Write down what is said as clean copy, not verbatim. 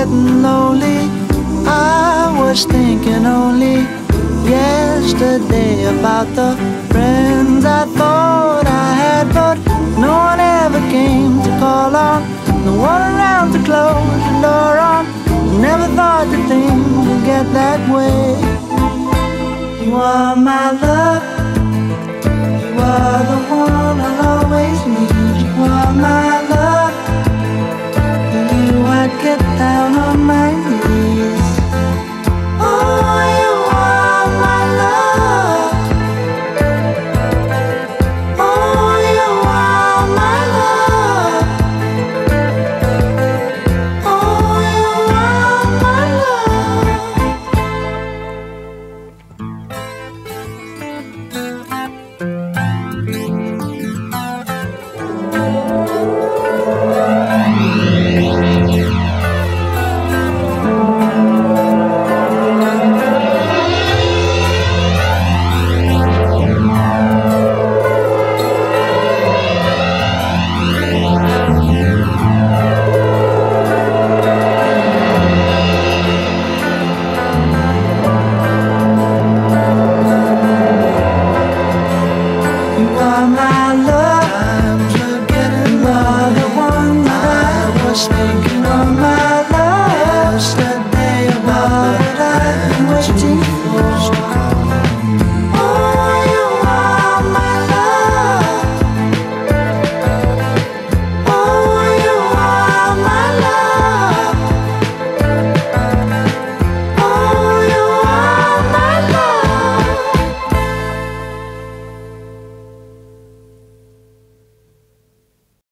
getting lonely. I was thinking only yesterday about the friends I thought I had, but no one ever came to call on, no one around to close the door on. Never thought that things would get that way. You are my love, you are the one I'll always need. You are my love,